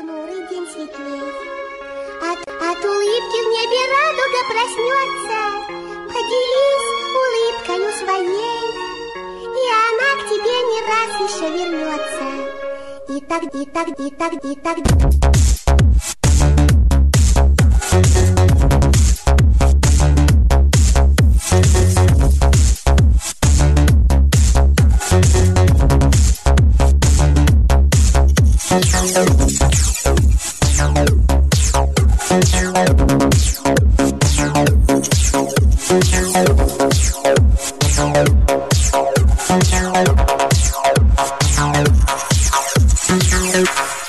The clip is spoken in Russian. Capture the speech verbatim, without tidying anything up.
понурый день светлей. От, от улыбки в небе радуга проснется. Поделись улыбкою своей, и она к тебе не раз еще вернется. И так, и так, и так, и так. Thank you.